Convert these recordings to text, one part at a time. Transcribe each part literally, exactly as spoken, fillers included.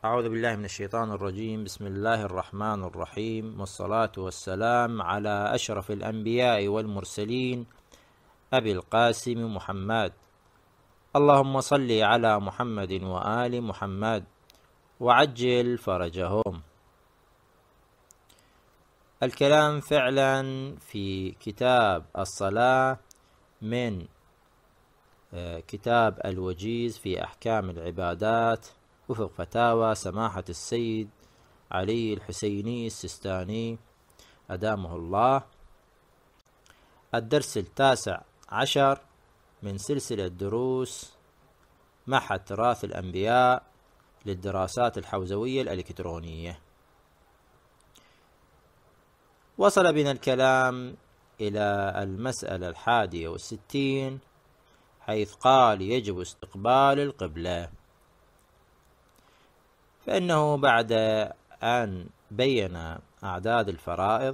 أعوذ بالله من الشيطان الرجيم. بسم الله الرحمن الرحيم، والصلاة والسلام على أشرف الأنبياء والمرسلين أبي القاسم محمد. اللهم صل على محمد وآل محمد وعجل فرجهم. الكلام فعلا في كتاب الصلاة من كتاب الوجيز في أحكام العبادات وفق فتاوى سماحة السيد علي الحسيني السيستاني أدامه الله. الدرس التاسع عشر من سلسلة دروس معهد تراث الأنبياء للدراسات الحوزوية الإلكترونية. وصل بنا الكلام إلى المسألة الحادية والستين، حيث قال يجب استقبال القبلة. فإنه بعد أن بين أعداد الفرائض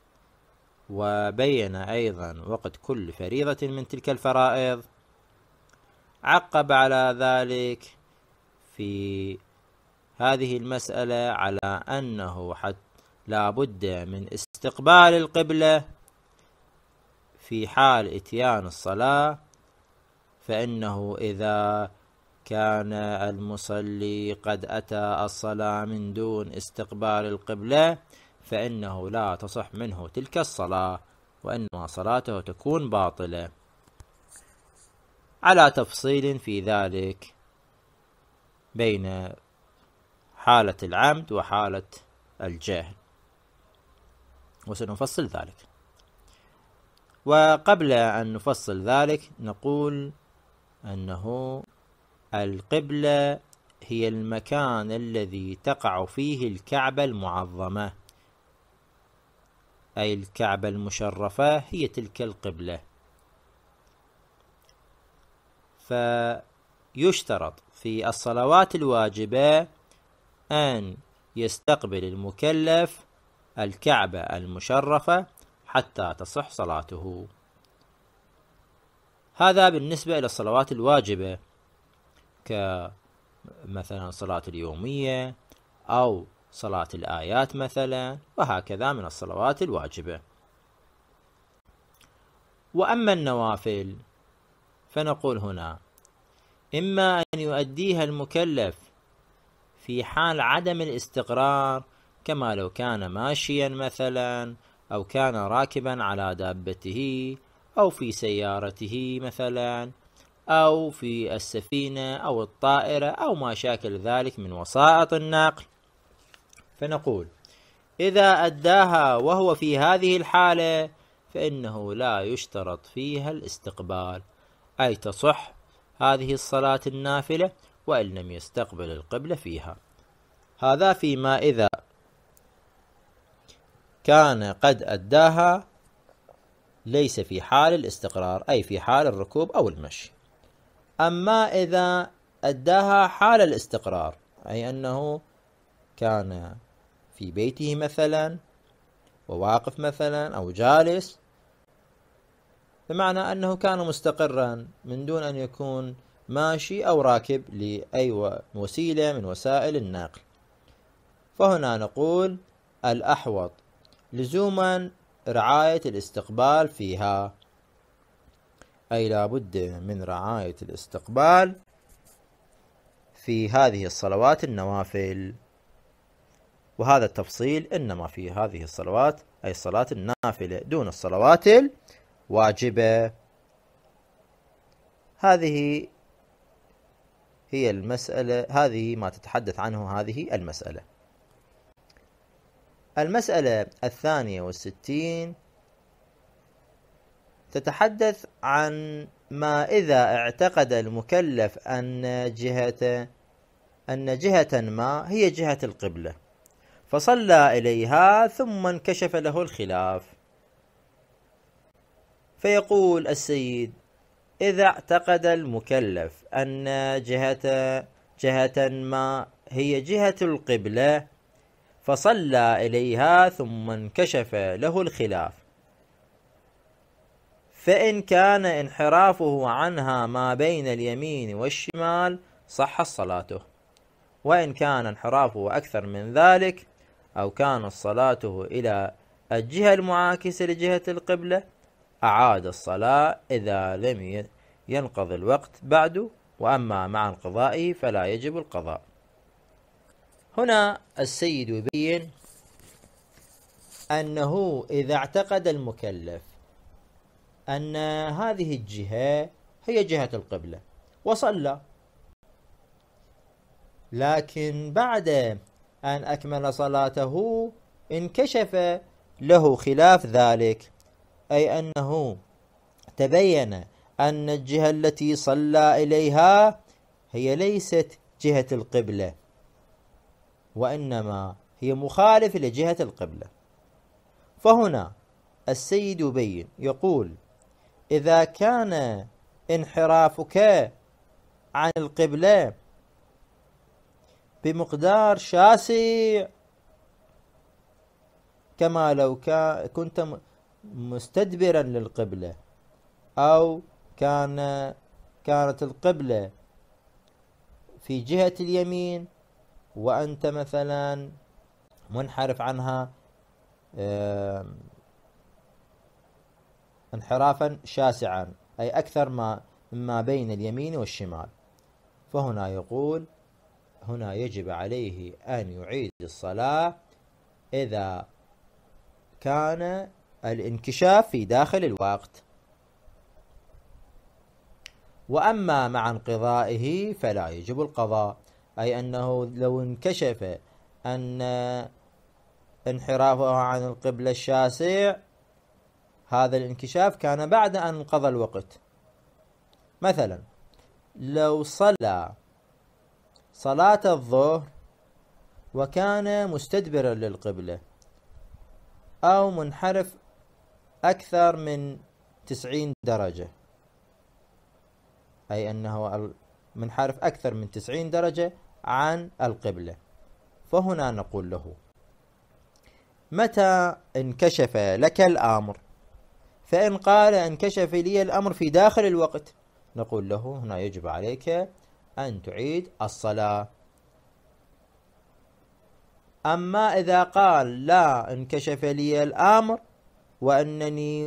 وبين أيضا وقت كل فريضة من تلك الفرائض، عقب على ذلك في هذه المسألة على أنه حتى لا بد من استقبال القبلة في حال إتيان الصلاة. فإنه إذا كان المصلي قد أتى الصلاة من دون استقبال القبلة فإنه لا تصح منه تلك الصلاة، وإنما صلاته تكون باطلة، على تفصيل في ذلك بين حالة العمد وحالة الجهل، وسنفصل ذلك. وقبل أن نفصل ذلك نقول أنه القبلة هي المكان الذي تقع فيه الكعبة المعظمة، أي الكعبة المشرفة هي تلك القبلة. فيشترط في الصلوات الواجبة أن يستقبل المكلف الكعبة المشرفة حتى تصح صلاته. هذا بالنسبة إلى الصلوات الواجبة، كمثلا صلاة اليومية أو صلاة الآيات مثلا، وهكذا من الصلوات الواجبة. وأما النوافل فنقول هنا إما أن يؤديها المكلف في حال عدم الاستقرار، كما لو كان ماشيا مثلا، أو كان راكبا على دابته، أو في سيارته مثلا، أو في السفينة أو الطائرة أو ما شاكل ذلك من وسائط النقل. فنقول إذا أداها وهو في هذه الحالة فإنه لا يشترط فيها الاستقبال، أي تصح هذه الصلاة النافلة وإن لم يستقبل القبلة فيها. هذا فيما إذا كان قد أداها ليس في حال الاستقرار، أي في حال الركوب أو المشي. أما إذا أداها حال الاستقرار، أي أنه كان في بيته مثلا وواقف مثلا أو جالس، بمعنى أنه كان مستقرا من دون أن يكون ماشي أو راكب لأي وسيلة من وسائل النقل، فهنا نقول الأحوط لزوما رعاية الاستقبال فيها، أي لا بد من رعاية الاستقبال في هذه الصلوات النوافل. وهذا التفصيل إنما في هذه الصلوات، أي الصلاة النافلة دون الصلوات الواجبة. هذه هي المسألة، هذه ما تتحدث عنه هذه المسألة. المسألة الثانية والستين تتحدث عن ما إذا اعتقد المكلف أن جهة أن جهة ما هي جهة القبلة فصلى إليها ثم انكشف له الخلاف. فيقول السيد إذا اعتقد المكلف أن جهة جهة ما هي جهة القبلة فصلى إليها ثم انكشف له الخلاف، فإن كان انحرافه عنها ما بين اليمين والشمال صح صلاته، وإن كان انحرافه أكثر من ذلك أو كانت صلاته إلى الجهة المعاكسة لجهة القبلة أعاد الصلاة إذا لم ينقضي الوقت بعد، وأما مع انقضائه فلا يجب القضاء. هنا السيد يبين أنه إذا اعتقد المكلف أن هذه الجهة هي جهة القبلة وصلى، لكن بعد أن أكمل صلاته انكشف له خلاف ذلك، أي أنه تبين أن الجهة التي صلى إليها هي ليست جهة القبلة، وإنما هي مخالفة لجهة القبلة. فهنا السيد يبين يقول: إذا كان انحرافك عن القبلة بمقدار شاسع كما لو كنت مستدبرا للقبلة، أو كان كانت القبلة في جهة اليمين وأنت مثلا منحرف عنها انحرافا شاسعا، أي أكثر ما مما بين اليمين والشمال، فهنا يقول هنا يجب عليه أن يعيد الصلاة إذا كان الانكشاف في داخل الوقت. وأما مع انقضائه فلا يجب القضاء، أي أنه لو انكشف أن انحرافه عن القبلة الشاسع هذا الانكشاف كان بعد أن انقضى الوقت. مثلا لو صلى صلاة الظهر وكان مستدبرا للقبلة أو منحرف أكثر من تسعين درجة، أي أنه منحرف أكثر من تسعين درجة عن القبلة، فهنا نقول له: متى انكشف لك الأمر؟ فإن قال انكشف لي الأمر في داخل الوقت، نقول له هنا يجب عليك أن تعيد الصلاة. أما إذا قال لا انكشف لي الأمر وأنني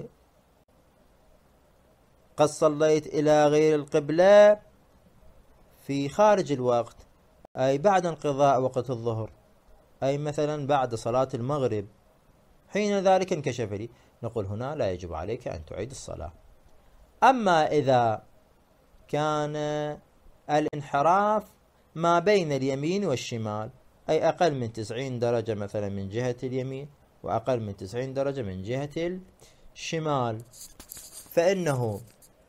قد صليت إلى غير القبلة في خارج الوقت، أي بعد انقضاء وقت الظهر، أي مثلا بعد صلاة المغرب، حين ذلك انكشف لي، نقول هنا لا يجب عليك أن تعيد الصلاة. أما إذا كان الانحراف ما بين اليمين والشمال، أي أقل من تسعين درجة مثلا من جهة اليمين وأقل من تسعين درجة من جهة الشمال، فإنه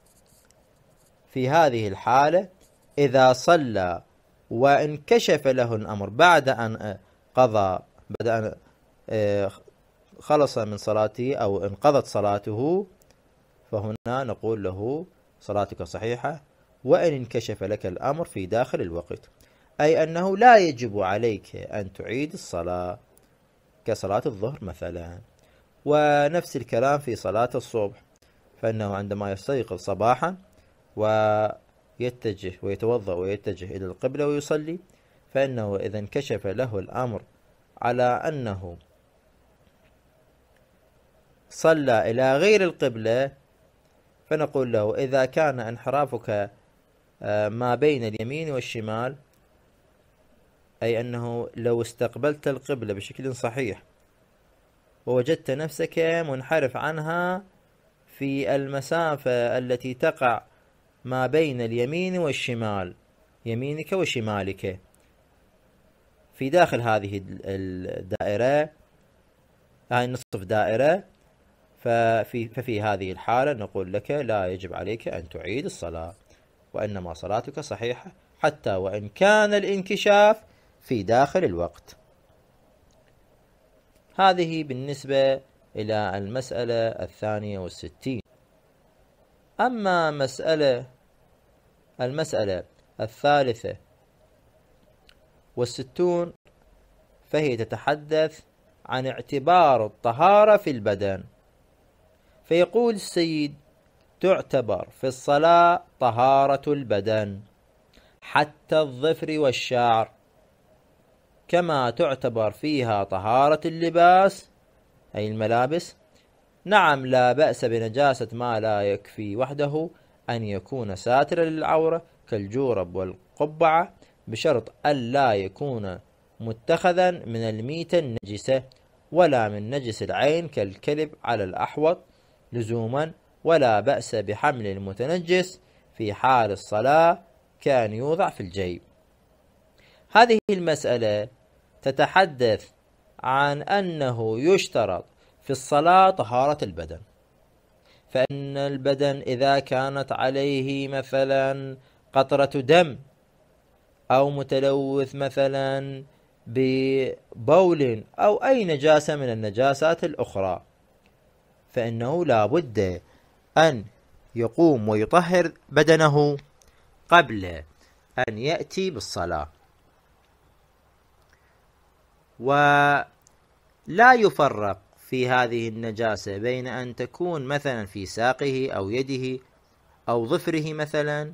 في هذه الحالة إذا صلى وانكشف له الأمر بعد أن قضى بعد أن خلص من صلاته أو انقضت صلاته، فهنا نقول له صلاتك صحيحة وإن انكشف لك الأمر في داخل الوقت، أي أنه لا يجب عليك أن تعيد الصلاة كصلاة الظهر مثلا. ونفس الكلام في صلاة الصبح، فإنه عندما يستيقظ صباحا ويتجه ويتوضأ ويتجه إلى القبلة ويصلي، فإنه إذا انكشف له الأمر على أنه صلى إلى غير القبلة، فنقول له إذا كان انحرافك ما بين اليمين والشمال، أي أنه لو استقبلت القبلة بشكل صحيح ووجدت نفسك منحرف عنها في المسافة التي تقع ما بين اليمين والشمال، يمينك وشمالك في داخل هذه الدائرة، هاي نصف دائرة، ففي, ففي هذه الحالة نقول لك لا يجب عليك أن تعيد الصلاة، وإنما صلاتك صحيحة حتى وإن كان الانكشاف في داخل الوقت. هذه بالنسبة إلى المسألة الثانية والستين. أما مسألة المسألة الثالثة والستون فهي تتحدث عن اعتبار الطهارة في البدن، فيقول السيد: تعتبر في الصلاة طهارة البدن حتى الظفر والشعر، كما تعتبر فيها طهارة اللباس أي الملابس. نعم لا بأس بنجاسة ما لا يكفي وحده أن يكون ساترا للعورة كالجورب والقبعة، بشرط ألا يكون متخذا من الميتة النجسة ولا من نجس العين كالكلب على الأحوط لزوما، ولا بأس بحمل المتنجس في حال الصلاة كان يوضع في الجيب. هذه المسألة تتحدث عن أنه يشترط في الصلاة طهارة البدن، فإن البدن إذا كانت عليه مثلا قطرة دم أو متلوث مثلا ببول أو أي نجاسة من النجاسات الأخرى، فإنه لا بد أن يقوم ويطهر بدنه قبل أن يأتي بالصلاة. ولا يفرق في هذه النجاسة بين أن تكون مثلا في ساقه أو يده أو ظفره مثلا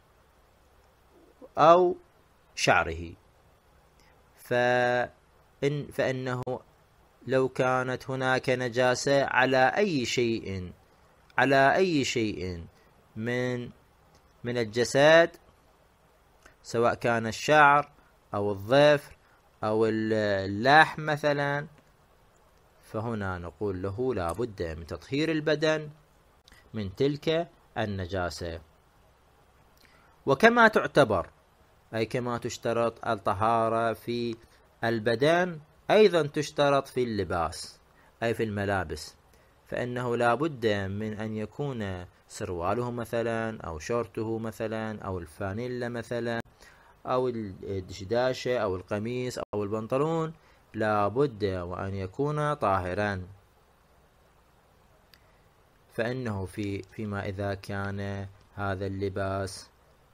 أو شعره، فإن فإنه لو كانت هناك نجاسة على أي شيء على أي شيء من من الجسد، سواء كان الشعر أو الظفر أو اللحم مثلا، فهنا نقول له لا بد من تطهير البدن من تلك النجاسة. وكما تعتبر أي كما تشترط الطهارة في البدن أيضا تشترط في اللباس أي في الملابس، فإنه لا بد من أن يكون سرواله مثلا أو شورته مثلا أو الفانيلا مثلا أو الدشداشة أو القميص أو البنطلون لا بد وأن يكون طاهرا، فإنه في فيما إذا كان هذا اللباس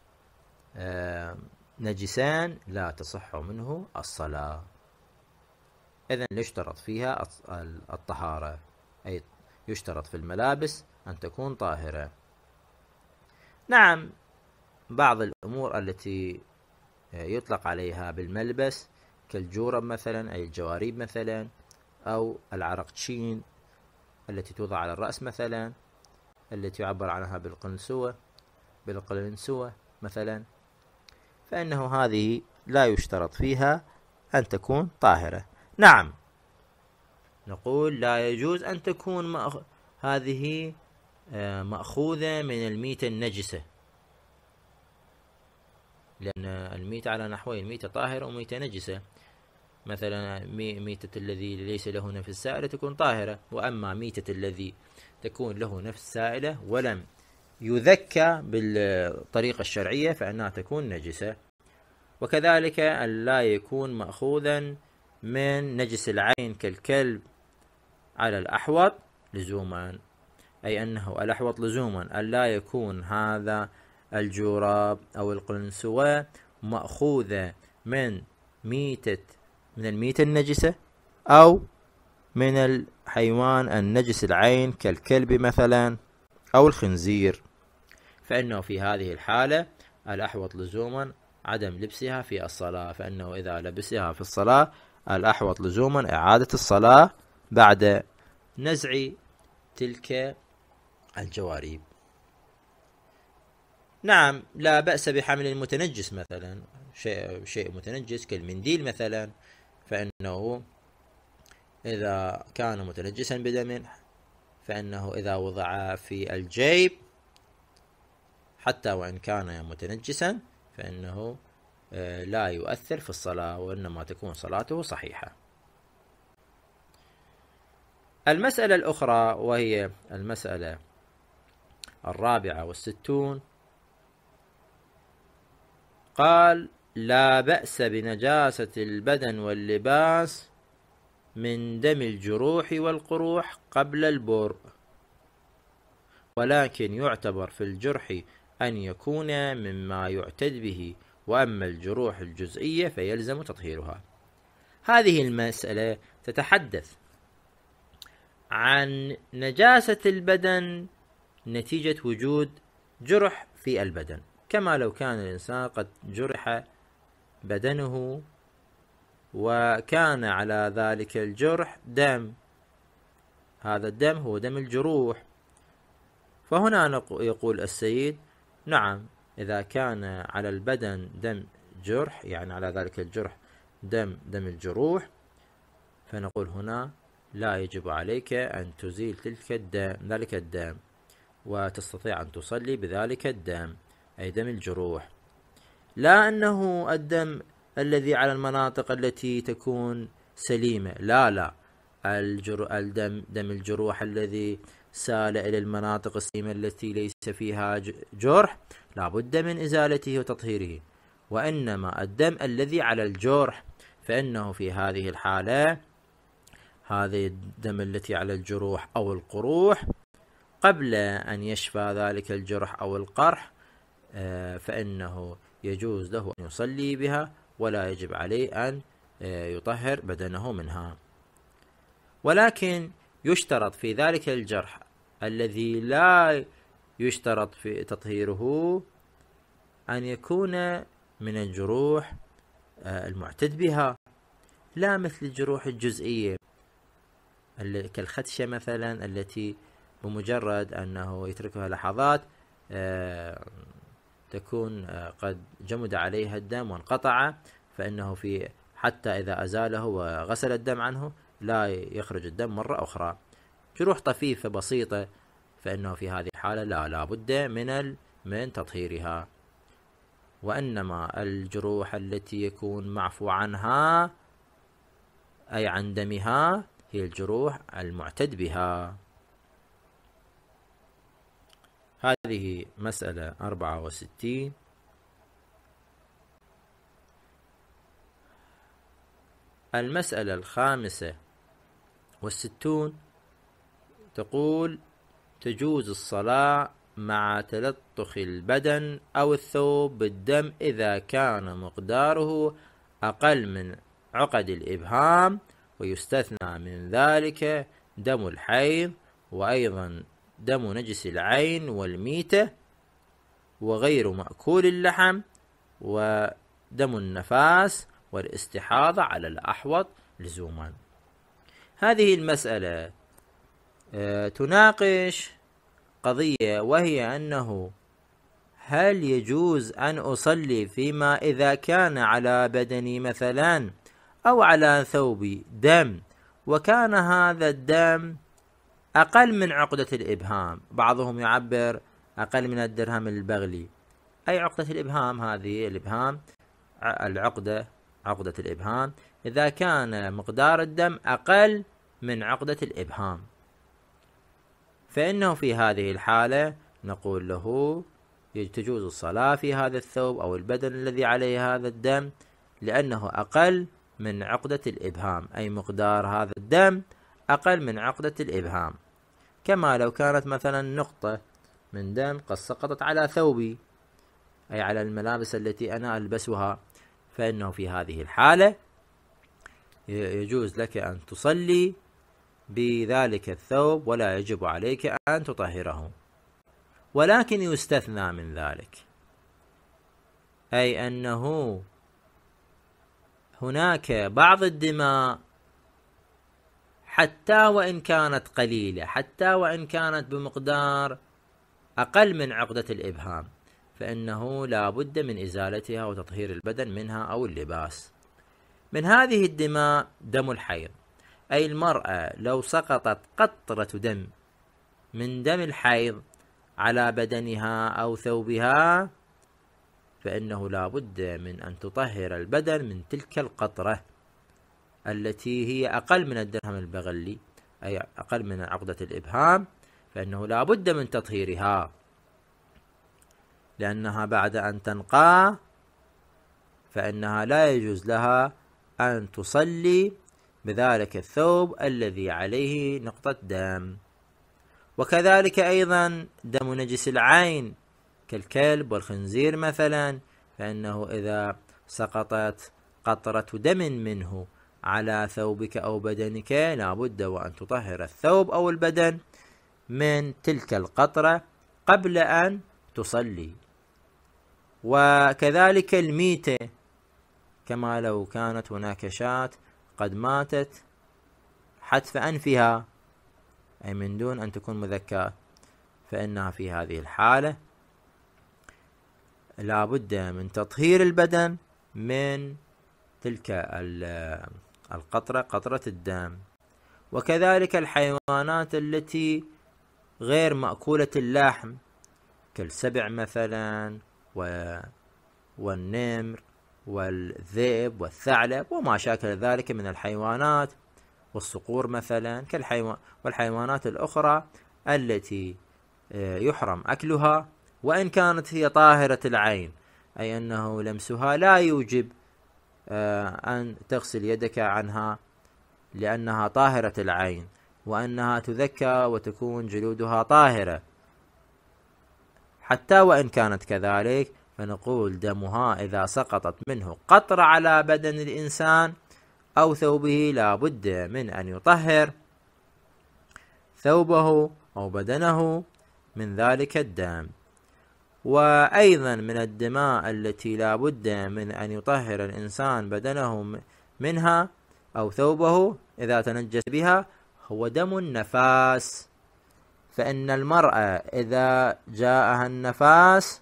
نجسان لا تصح منه الصلاة. إذن يشترط فيها الطهارة، أي يشترط في الملابس أن تكون طاهرة. نعم بعض الأمور التي يطلق عليها بالملبس كالجورب مثلا أي الجواريب مثلا، أو العرقتشين التي توضع على الرأس مثلا، التي يعبر عنها بالقلنسوة بالقلنسوة مثلا، فإنه هذه لا يشترط فيها أن تكون طاهرة. نعم نقول لا يجوز أن تكون مأخ... هذه مأخوذة من الميتة النجسة، لأن الميتة على نحوين، ميتة طاهرة وميتة نجسة. مثلا ميتة الذي ليس له نفس سائلة تكون طاهرة، وأما ميتة الذي تكون له نفس سائلة ولم يذكى بالطريقة الشرعية فإنها تكون نجسة. وكذلك أن لا يكون مأخوذا من نجس العين كالكلب على الأحوط لزوما، أي أنه الأحوط لزوما أن لا يكون هذا الجوراب أو القلنسوة مأخوذة من ميتة من الميتة النجسة أو من الحيوان النجس العين كالكلب مثلا أو الخنزير، فإنه في هذه الحالة الأحوط لزوما عدم لبسها في الصلاة، فإنه إذا لبسها في الصلاة الأحوط لزوما إعادة الصلاة بعد نزع تلك الجواريب. نعم لا بأس بحمل المتنجس مثلا، شيء, شيء متنجس كالمنديل مثلا، فإنه إذا كان متنجسا بدم فإنه إذا وضع في الجيب حتى وإن كان متنجسا فإنه لا يؤثر في الصلاة، وإنما تكون صلاته صحيحة. المسألة الأخرى وهي المسألة الرابعة والستون، قال لا بأس بنجاسة البدن واللباس من دم الجروح والقروح قبل البرء، ولكن يعتبر في الجرح أن يكون مما يعتد به، وأما الجروح الجزئية فيلزم تطهيرها. هذه المسألة تتحدث عن نجاسة البدن نتيجة وجود جرح في البدن، كما لو كان الإنسان قد جرح بدنه وكان على ذلك الجرح دم، هذا الدم هو دم الجروح. فهنا يقول السيد: نعم، إذا كان على البدن دم جرح، يعني على ذلك الجرح دم دم الجروح، فنقول هنا لا يجب عليك أن تزيل تلك الدم ذلك الدم، وتستطيع أن تصلي بذلك الدم، أي دم الجروح. لا أنه الدم الذي على المناطق التي تكون سليمة، لا لا الجر... الدم دم الجروح الذي سال إلى المناطق السليمة التي ليس فيها جرح لا بد من إزالته وتطهيره. وإنما الدم الذي على الجرح، فإنه في هذه الحالة، هذه الدم التي على الجروح أو القروح، قبل أن يشفى ذلك الجرح أو القرح، فإنه يجوز له أن يصلي بها، ولا يجب عليه أن يطهر بدنه منها. ولكن يشترط في ذلك الجرح الذي لا يشترط في تطهيره أن يكون من الجروح المعتد بها، لا مثل الجروح الجزئية كالخدشة مثلا، التي بمجرد أنه يتركها لحظات تكون قد جمد عليها الدم وانقطع، فإنه في حتى إذا أزاله وغسل الدم عنه لا يخرج الدم مرة أخرى. جروح طفيفة بسيطة، فإنه في هذه الحالة لا لا بد من من تطهيرها. وإنما الجروح التي يكون معفو عنها، أي عن دمها، هي الجروح المعتد بها. هذه مسألة أربعة وستين. المسألة الخامسة والستون تقول: تجوز الصلاة مع تلطخ البدن أو الثوب بالدم إذا كان مقداره أقل من عقد الإبهام، ويستثنى من ذلك دم الحيض، وأيضا دم نجس العين والميتة، وغير مأكول اللحم، ودم النفاس والاستحاضة على الأحوط لزوما. هذه المسألة تناقش قضية، وهي أنه هل يجوز أن أصلي فيما إذا كان على بدني مثلا أو على ثوبي دم، وكان هذا الدم أقل من عقدة الإبهام. بعضهم يعبر أقل من الدرهم البغلي، أي عقدة الإبهام، هذه الإبهام العقدة عقدة الإبهام، إذا كان مقدار الدم أقل من عقدة الإبهام، فإنه في هذه الحالة نقول له تجوز الصلاة في هذا الثوب أو البدن الذي عليه هذا الدم، لأنه أقل من عقدة الإبهام، أي مقدار هذا الدم أقل من عقدة الإبهام. كما لو كانت مثلا نقطة من دم قد سقطت على ثوبي، أي على الملابس التي أنا ألبسها، فإنه في هذه الحالة يجوز لك أن تصلي بذلك الثوب، ولا يجب عليك أن تطهره. ولكن يستثنى من ذلك، أي أنه هناك بعض الدماء حتى وإن كانت قليلة، حتى وإن كانت بمقدار أقل من عقدة الإبهام، فإنه لا بد من إزالتها وتطهير البدن منها أو اللباس. من هذه الدماء دم الحيض، أي المرأة لو سقطت قطرة دم من دم الحيض على بدنها أو ثوبها، فإنه لا بد من أن تطهر البدن من تلك القطرة التي هي أقل من الدرهم البغلي، أي أقل من عقدة الإبهام، فإنه لا بد من تطهيرها، لأنها بعد أن تنقى فإنها لا يجوز لها أن تصلي بذلك الثوب الذي عليه نقطة دم. وكذلك أيضا دم نجس العين كالكلب والخنزير مثلا، فإنه إذا سقطت قطرة دم منه على ثوبك أو بدنك لا بد وأن تطهر الثوب أو البدن من تلك القطرة قبل أن تصلي. وكذلك الميتة، كما لو كانت هناك شاة قد ماتت حتف أنفها، أي من دون أن تكون مذكاة، فإنها في هذه الحالة لا بد من تطهير البدن من تلك القطرة، قطرة الدم. وكذلك الحيوانات التي غير مأكولة اللحم كالسبع مثلا والنمر والذئب والثعلب وما شاكل ذلك من الحيوانات، والصقور مثلا كالحيوان والحيوانات الأخرى التي يحرم أكلها وإن كانت هي طاهرة العين، أي أنه لمسها لا يوجب أن تغسل يدك عنها لأنها طاهرة العين، وأنها تذكى وتكون جلودها طاهرة. حتى وإن كانت كذلك فنقول دمها إذا سقطت منه قطرة على بدن الإنسان أو ثوبه لا بد من أن يطهر ثوبه أو بدنه من ذلك الدم. وأيضا من الدماء التي لا بد من أن يطهر الإنسان بدنه منها أو ثوبه إذا تنجس بها هو دم النفاس، فإن المرأة إذا جاءها النفاس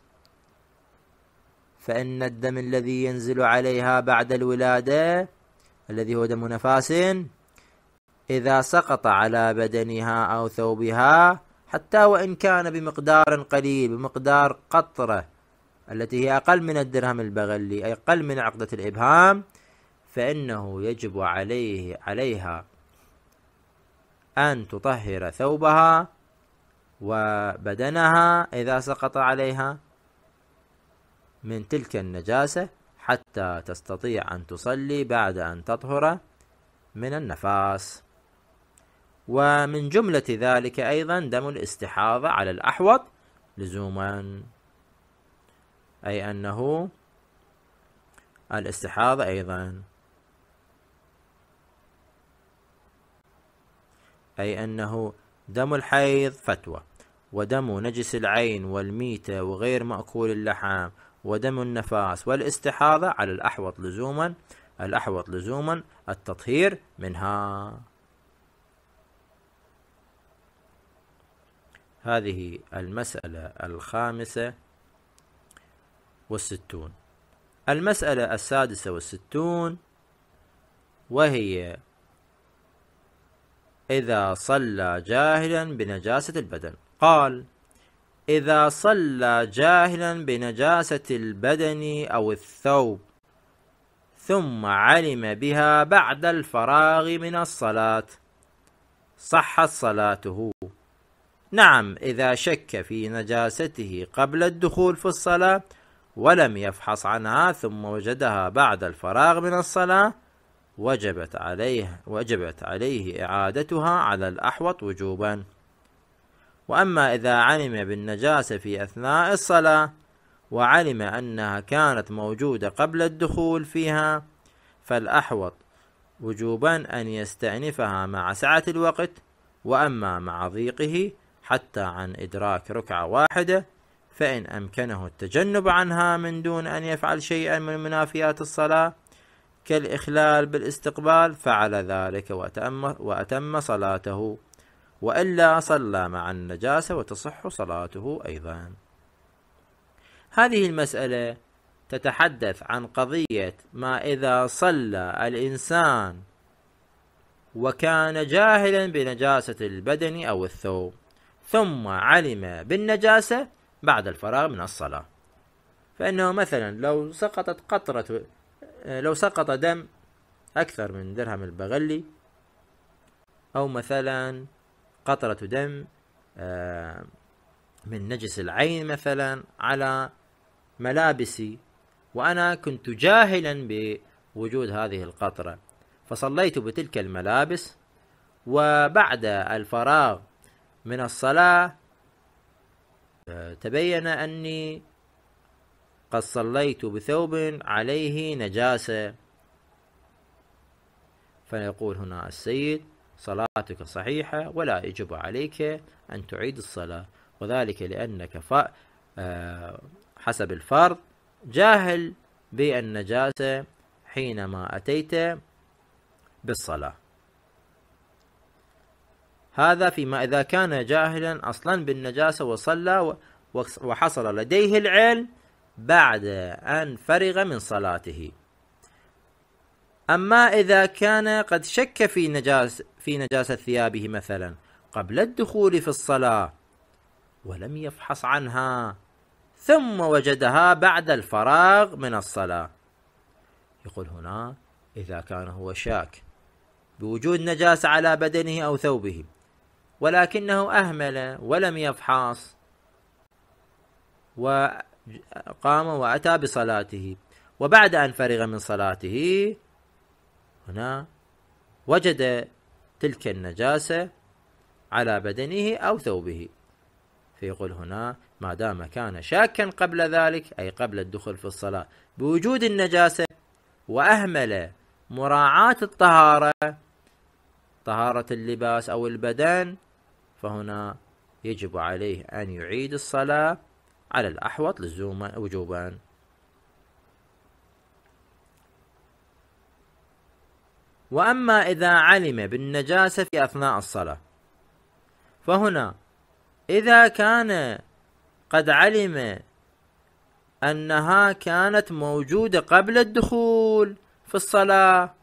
فإن الدم الذي ينزل عليها بعد الولادة الذي هو دم نفاس إذا سقط على بدنها أو ثوبها حتى وإن كان بمقدار قليل، بمقدار قطرة التي هي أقل من الدرهم البغلي أي أقل من عقدة الإبهام، فإنه يجب عليه عليها أن تطهر ثوبها وبدنها إذا سقط عليها من تلك النجاسة حتى تستطيع أن تصلي بعد أن تطهر من النفاس. ومن جملة ذلك أيضا دم الاستحاضة على الأحوط لزوما، أي أنه الاستحاضة أيضا أي أنه دم الحيض فتوى، ودم نجس العين والميتة وغير مأكول اللحم ودم النفاس والاستحاضة على الأحوط لزوما، الأحوط لزوما التطهير منها. هذه المسألة الخامسة والستون. المسألة السادسة والستون وهي إذا صلى جاهلا بنجاسة البدن. قال: إذا صلى جاهلا بنجاسة البدن أو الثوب ثم علم بها بعد الفراغ من الصلاة صحت صلاته. نعم، إذا شك في نجاسته قبل الدخول في الصلاة ولم يفحص عنها ثم وجدها بعد الفراغ من الصلاة وجبت عليه وجبت عليه إعادتها على الأحوط وجوبا. وأما إذا علم بالنجاسة في أثناء الصلاة وعلم أنها كانت موجودة قبل الدخول فيها فالأحوط وجوبا أن يستأنفها مع سعة الوقت، وأما مع ضيقه حتى عن إدراك ركعة واحدة فإن أمكنه التجنب عنها من دون أن يفعل شيئا من منافيات الصلاة كالإخلال بالاستقبال فعل ذلك وأتم, وأتم صلاته، وإلا صلى مع النجاسة وتصح صلاته أيضا. هذه المسألة تتحدث عن قضية ما إذا صلى الإنسان وكان جاهلا بنجاسة البدن أو الثوب ثم علم بالنجاسة بعد الفراغ من الصلاة، فإنه مثلا لو سقطت قطرة لو سقط دم أكثر من درهم البغلي أو مثلا قطرة دم من نجس العين مثلا على ملابسي وأنا كنت جاهلا بوجود هذه القطرة فصليت بتلك الملابس، وبعد الفراغ من الصلاة تبين أني قد صليت بثوب عليه نجاسة، فيقول هنا السيد: صلاتك صحيحة ولا يجب عليك أن تعيد الصلاة، وذلك لأنك حسب الفرض جاهل بالنجاسة حينما أتيت بالصلاة. هذا فيما إذا كان جاهلا أصلا بالنجاسة وصلى وحصل لديه العلم بعد أن فرغ من صلاته. أما إذا كان قد شك في نجاس في نجاسة ثيابه مثلا قبل الدخول في الصلاة ولم يفحص عنها ثم وجدها بعد الفراغ من الصلاة، يقول هنا إذا كان هو شاك بوجود نجاسة على بدنه أو ثوبه ولكنه أهمل ولم يفحص وقام وأتى بصلاته، وبعد أن فرغ من صلاته هنا وجد تلك النجاسة على بدنه أو ثوبه، فيقول هنا ما دام كان شاكا قبل ذلك أي قبل الدخول في الصلاة بوجود النجاسة وأهمل مراعاة الطهارة طهارة اللباس أو البدن، فهنا يجب عليه أن يعيد الصلاة على الأحوط لزوما وجوبا. وأما إذا علم بالنجاسة في أثناء الصلاة، فهنا إذا كان قد علم أنها كانت موجودة قبل الدخول في الصلاة،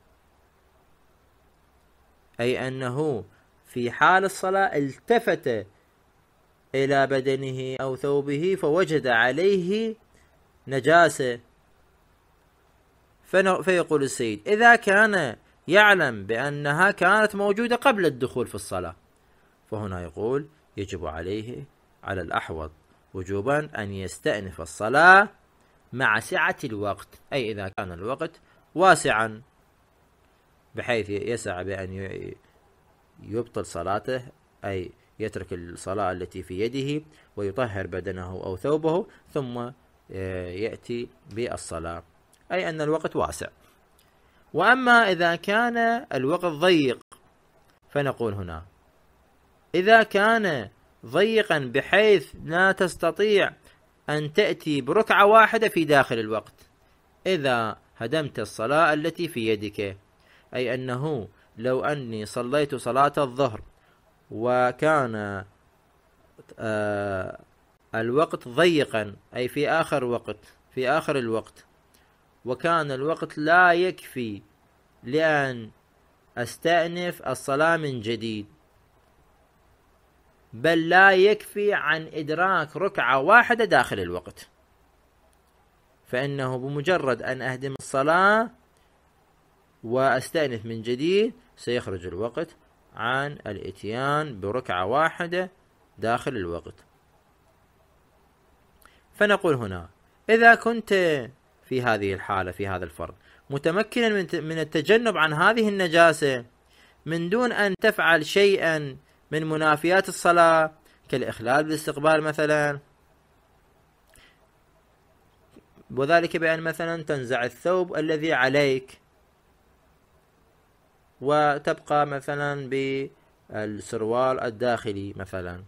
أي أنه في حال الصلاة التفت إلى بدنه أو ثوبه فوجد عليه نجاسة، فيقول السيد إذا كان يعلم بأنها كانت موجودة قبل الدخول في الصلاة، فهنا يقول يجب عليه على الأحوط وجوبا أن يستأنف الصلاة مع سعة الوقت، أي إذا كان الوقت واسعا بحيث يسع بأن يبطل صلاته، أي يترك الصلاة التي في يده ويطهر بدنه أو ثوبه ثم يأتي بالصلاة، أي أن الوقت واسع. وأما إذا كان الوقت ضيق، فنقول هنا إذا كان ضيقا بحيث لا تستطيع أن تأتي بركعة واحدة في داخل الوقت، إذا هدمت الصلاة التي في يدك، أي أنه لو أني صليت صلاة الظهر وكان آه الوقت ضيقا أي في آخر وقت في آخر الوقت وكان الوقت لا يكفي لأن أستأنف الصلاة من جديد، بل لا يكفي عن إدراك ركعة واحدة داخل الوقت، فإنه بمجرد أن أهدم الصلاة وأستأنف من جديد سيخرج الوقت عن الإتيان بركعة واحدة داخل الوقت. فنقول هنا إذا كنت في هذه الحالة في هذا الفرض متمكنا من التجنب عن هذه النجاسة من دون أن تفعل شيئا من منافيات الصلاة كالإخلال بالاستقبال مثلا، وذلك بأن مثلا تنزع الثوب الذي عليك وتبقى مثلا بالسروال الداخلي مثلا،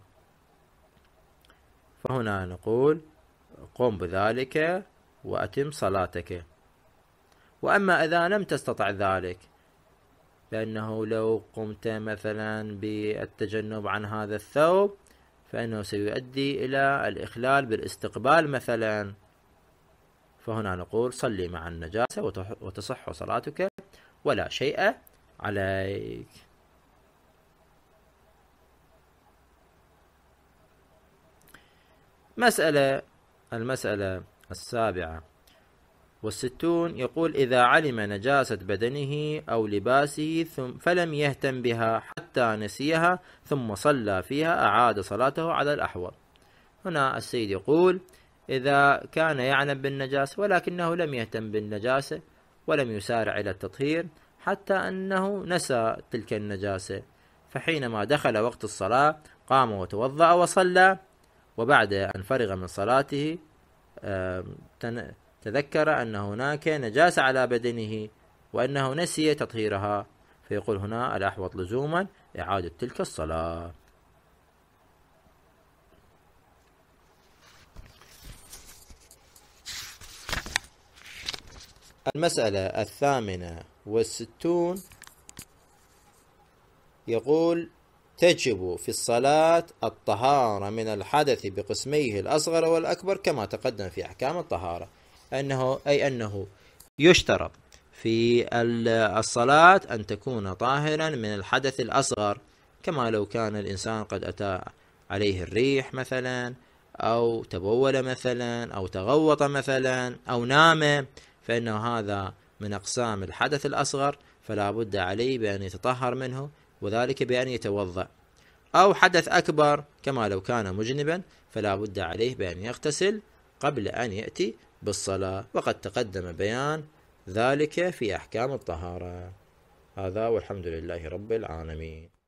فهنا نقول قم بذلك وأتم صلاتك. وأما إذا لم تستطع ذلك، لأنه لو قمت مثلا بالتجنب عن هذا الثوب فإنه سيؤدي إلى الإخلال بالاستقبال مثلا، فهنا نقول صلي مع النجاسة وتصح صلاتك ولا شيء عليك. مسألة المسألة السابعة والستون يقول إذا علم نجاسة بدنه أو لباسه ثم فلم يهتم بها حتى نسيها ثم صلى فيها أعاد صلاته على الأحوط. هنا السيد يقول إذا كان يعلم بالنجاسة ولكنه لم يهتم بالنجاسة ولم يسارع إلى التطهير حتى أنه نسى تلك النجاسة، فحينما دخل وقت الصلاة قام وتوضأ وصلى، وبعد أن فرغ من صلاته تذكر أن هناك نجاسة على بدنه وأنه نسي تطهيرها، فيقول هنا الأحوط لزوما إعادة تلك الصلاة. المسألة الثامنة والستون يقول: تجب في الصلاة الطهارة من الحدث بقسميه الأصغر والأكبر كما تقدم في أحكام الطهارة. أنه أي أنه يشترط في الصلاة أن تكون طاهرا من الحدث الأصغر، كما لو كان الإنسان قد أتى عليه الريح مثلا، أو تبول مثلا، أو تغوط مثلا، أو نام، فإنه هذا من أقسام الحدث الأصغر، فلا بد عليه بأن يتطهر منه، وذلك بأن يتوضأ. أو حدث أكبر كما لو كان مجنبا، فلا بد عليه بأن يغتسل قبل أن يأتي بالصلاة، وقد تقدم بيان ذلك في أحكام الطهارة. هذا والحمد لله رب العالمين.